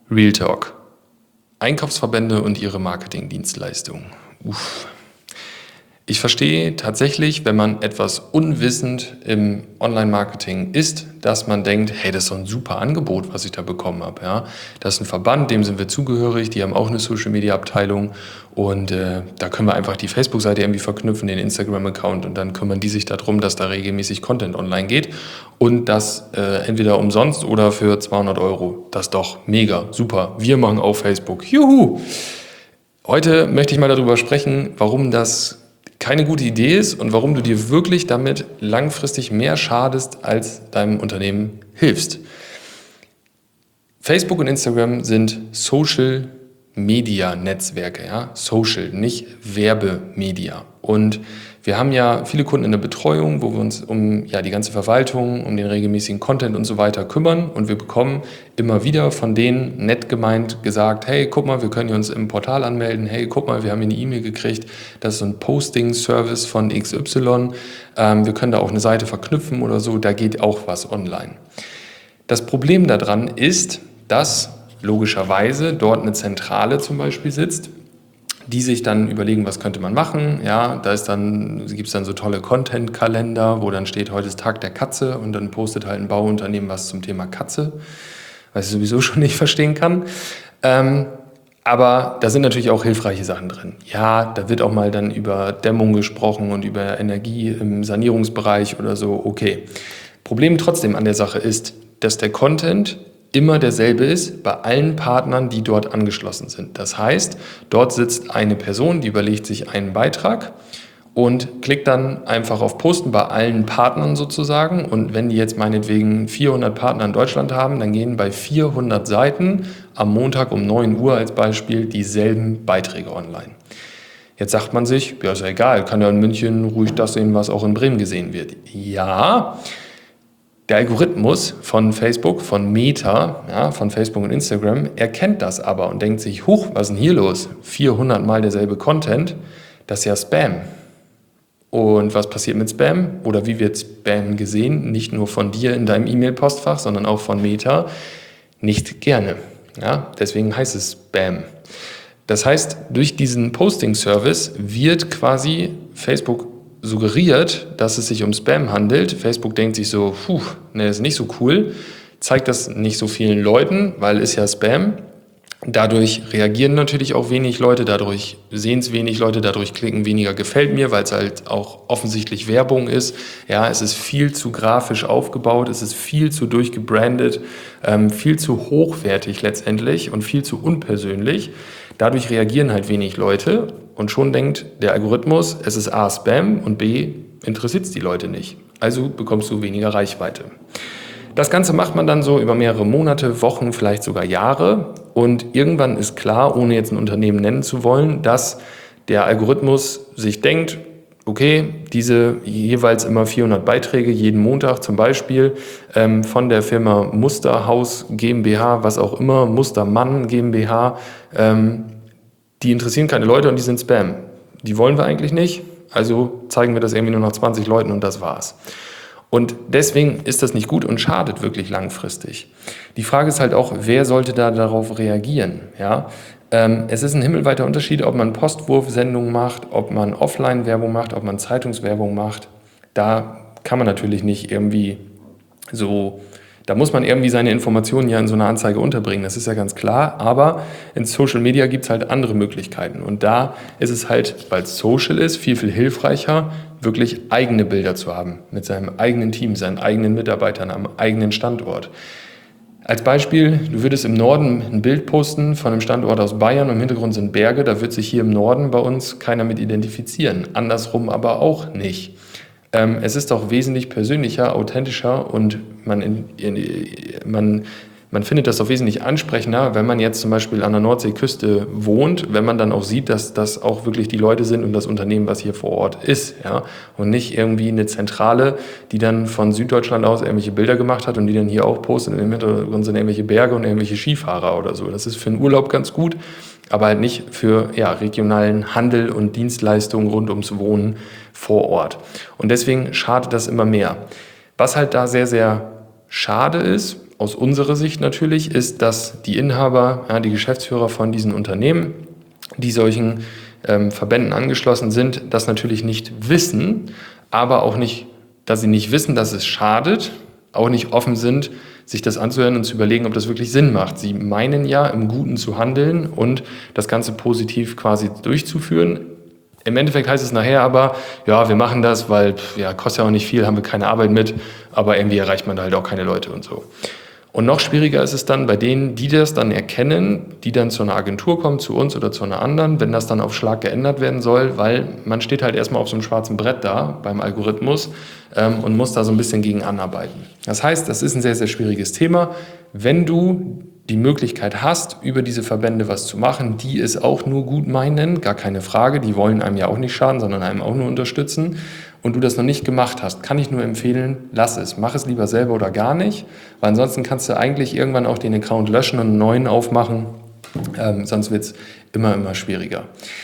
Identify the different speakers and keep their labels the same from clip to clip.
Speaker 1: Real Talk. Einkaufsverbände und ihre Marketingdienstleistungen. Ich verstehe tatsächlich, wenn man etwas unwissend im Online-Marketing ist, dass man denkt, hey, das ist so ein super Angebot, was ich da bekommen habe. Ja? Das ist ein Verband, dem sind wir zugehörig, die haben auch eine Social-Media-Abteilung und da können wir einfach die Facebook-Seite irgendwie verknüpfen, den Instagram-Account und dann kümmern die sich darum, dass da regelmäßig Content online geht und das entweder umsonst oder für 200 Euro. Das ist doch mega, super. Wir machen auf Facebook. Juhu! Heute möchte ich mal darüber sprechen, warum das keine gute Idee ist und warum du dir wirklich damit langfristig mehr schadest, als deinem Unternehmen hilfst. Facebook und Instagram sind Social-Media-Netzwerke, ja? Social, nicht Werbemedia. Und wir haben ja viele Kunden in der Betreuung, wo wir uns um die ganze Verwaltung, um den regelmäßigen Content und so weiter kümmern. Und wir bekommen immer wieder von denen nett gemeint gesagt, hey, guck mal, wir können uns im Portal anmelden. Hey, guck mal, wir haben hier eine E-Mail gekriegt. Das ist so ein Posting-Service von XY. Wir können da auch eine Seite verknüpfen oder so. Da geht auch was online. Das Problem daran ist, dass logischerweise dort eine Zentrale zum Beispiel sitzt, die sich dann überlegen, was könnte man machen. Ja, gibt es dann so tolle Content-Kalender, wo dann steht, heute ist Tag der Katze und dann postet halt ein Bauunternehmen was zum Thema Katze, was ich sowieso schon nicht verstehen kann. Aber da sind natürlich auch hilfreiche Sachen drin. Ja, da wird auch mal dann über Dämmung gesprochen und über Energie im Sanierungsbereich oder so. Okay. Problem trotzdem an der Sache ist, dass der Content immer derselbe ist bei allen Partnern, die dort angeschlossen sind. Das heißt, dort sitzt eine Person, die überlegt sich einen Beitrag und klickt dann einfach auf Posten bei allen Partnern sozusagen. Und wenn die jetzt meinetwegen 400 Partner in Deutschland haben, dann gehen bei 400 Seiten am Montag um 9 Uhr als Beispiel dieselben Beiträge online. Jetzt sagt man sich, ja, ist ja egal, kann ja in München ruhig das sehen, was auch in Bremen gesehen wird. Ja, der Algorithmus von Facebook, von Meta, ja, von Facebook und Instagram, erkennt das aber und denkt sich, huch, was ist denn hier los? 400 Mal derselbe Content, das ist ja Spam. Und was passiert mit Spam? Oder wie wird Spam gesehen? Nicht nur von dir in deinem E-Mail-Postfach, sondern auch von Meta. Nicht gerne. Ja, deswegen heißt es Spam. Das heißt, durch diesen Posting-Service wird quasi Facebook suggeriert, dass es sich um Spam handelt. Facebook denkt sich so, das ist nicht so cool, zeigt das nicht so vielen Leuten, weil es ja Spam. Dadurch reagieren natürlich auch wenig Leute, dadurch sehen es wenig Leute, dadurch klicken weniger gefällt mir, weil es halt auch offensichtlich Werbung ist. Ja, es ist viel zu grafisch aufgebaut, es ist viel zu durchgebrandet, viel zu hochwertig letztendlich und viel zu unpersönlich. Dadurch reagieren halt wenig Leute und schon denkt der Algorithmus, es ist A, Spam und B, interessiert es die Leute nicht. Also bekommst du weniger Reichweite. Das Ganze macht man dann so über mehrere Monate, Wochen, vielleicht sogar Jahre. Und irgendwann ist klar, ohne jetzt ein Unternehmen nennen zu wollen, dass der Algorithmus sich denkt, okay, diese jeweils immer 400 Beiträge jeden Montag zum Beispiel von der Firma Musterhaus GmbH, was auch immer, Mustermann GmbH, die interessieren keine Leute und die sind Spam. Die wollen wir eigentlich nicht, also zeigen wir das irgendwie nur noch 20 Leuten und das war's. Und deswegen ist das nicht gut und schadet wirklich langfristig. Die Frage ist halt auch, wer sollte da darauf reagieren? Ja? Es ist ein himmelweiter Unterschied, ob man Postwurfsendungen macht, ob man Offline-Werbung macht, ob man Zeitungswerbung macht. Da kann man natürlich nicht irgendwie so, da muss man irgendwie seine Informationen ja in so einer Anzeige unterbringen, das ist ja ganz klar. Aber in Social Media gibt es halt andere Möglichkeiten. Und da ist es halt, weil es Social ist, viel, viel hilfreicher, wirklich eigene Bilder zu haben, mit seinem eigenen Team, seinen eigenen Mitarbeitern am eigenen Standort. Als Beispiel, du würdest im Norden ein Bild posten von einem Standort aus Bayern und im Hintergrund sind Berge, da wird sich hier im Norden bei uns keiner mit identifizieren, andersrum aber auch nicht. Es ist auch wesentlich persönlicher, authentischer und man findet das auch wesentlich ansprechender, wenn man jetzt zum Beispiel an der Nordseeküste wohnt, wenn man dann auch sieht, dass das auch wirklich die Leute sind und das Unternehmen, was hier vor Ort ist. Ja? Und nicht irgendwie eine Zentrale, die dann von Süddeutschland aus irgendwelche Bilder gemacht hat und die dann hier auch postet und im Hintergrund sind irgendwelche Berge und irgendwelche Skifahrer oder so. Das ist für einen Urlaub ganz gut, aber halt nicht für regionalen Handel und Dienstleistungen rund ums Wohnen vor Ort. Und deswegen schadet das immer mehr. Was halt da sehr, sehr schade ist, aus unserer Sicht natürlich, ist, dass die Inhaber, ja, die Geschäftsführer von diesen Unternehmen, die solchen Verbänden angeschlossen sind, das natürlich nicht wissen, aber auch nicht, dass sie nicht wissen, dass es schadet, auch nicht offen sind, sich das anzuhören und zu überlegen, ob das wirklich Sinn macht. Sie meinen ja, im Guten zu handeln und das Ganze positiv quasi durchzuführen. Im Endeffekt heißt es nachher aber, ja, wir machen das, weil ja, kostet ja auch nicht viel, haben wir keine Arbeit mit, aber irgendwie erreicht man da halt auch keine Leute und so. Und noch schwieriger ist es dann bei denen, die das dann erkennen, die dann zu einer Agentur kommen, zu uns oder zu einer anderen, wenn das dann auf Schlag geändert werden soll, weil man steht halt erstmal auf so einem schwarzen Brett da beim Algorithmus und muss da so ein bisschen gegen anarbeiten. Das heißt, das ist ein sehr, sehr schwieriges Thema. Wenn du die Möglichkeit hast, über diese Verbände was zu machen, die es auch nur gut meinen, gar keine Frage, die wollen einem ja auch nicht schaden, sondern einem auch nur unterstützen, und du das noch nicht gemacht hast, kann ich nur empfehlen, lass es. Mach es lieber selber oder gar nicht, weil ansonsten kannst du eigentlich irgendwann auch den Account löschen und einen neuen aufmachen, sonst wird es immer, immer schwieriger.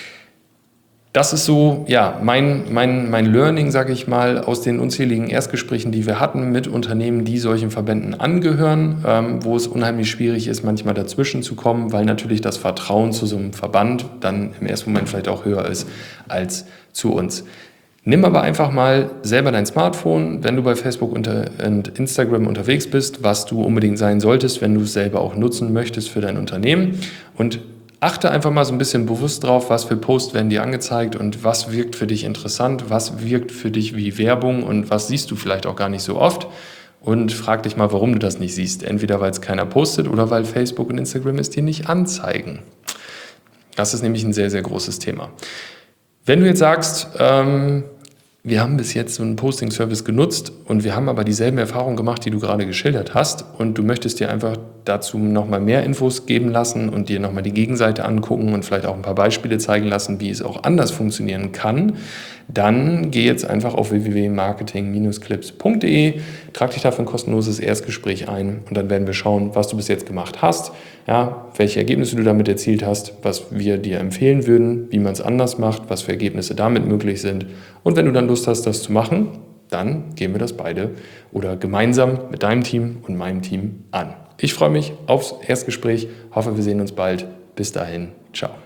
Speaker 1: Das ist so, ja, mein Learning, sage ich mal, aus den unzähligen Erstgesprächen, die wir hatten mit Unternehmen, die solchen Verbänden angehören, wo es unheimlich schwierig ist, manchmal dazwischen zu kommen, weil natürlich das Vertrauen zu so einem Verband dann im ersten Moment vielleicht auch höher ist als zu uns. Nimm aber einfach mal selber dein Smartphone, wenn du bei Facebook und Instagram unterwegs bist, was du unbedingt sein solltest, wenn du es selber auch nutzen möchtest für dein Unternehmen, und achte einfach mal so ein bisschen bewusst drauf, was für Posts werden dir angezeigt und was wirkt für dich interessant, was wirkt für dich wie Werbung und was siehst du vielleicht auch gar nicht so oft, und frag dich mal, warum du das nicht siehst. Entweder weil es keiner postet oder weil Facebook und Instagram es dir nicht anzeigen. Das ist nämlich ein sehr, sehr großes Thema. Wenn du jetzt sagst, wir haben bis jetzt so einen Posting-Service genutzt und wir haben aber dieselben Erfahrungen gemacht, die du gerade geschildert hast, und du möchtest dir einfach dazu nochmal mehr Infos geben lassen und dir nochmal die Gegenseite angucken und vielleicht auch ein paar Beispiele zeigen lassen, wie es auch anders funktionieren kann, dann geh jetzt einfach auf www.marketing-clips.de, trag dich dafür ein kostenloses Erstgespräch ein und dann werden wir schauen, was du bis jetzt gemacht hast, ja, welche Ergebnisse du damit erzielt hast, was wir dir empfehlen würden, wie man es anders macht, was für Ergebnisse damit möglich sind, und wenn du dann Lust hast, das zu machen, dann gehen wir das beide oder gemeinsam mit deinem Team und meinem Team an. Ich freue mich aufs Erstgespräch, hoffe, wir sehen uns bald. Bis dahin, ciao.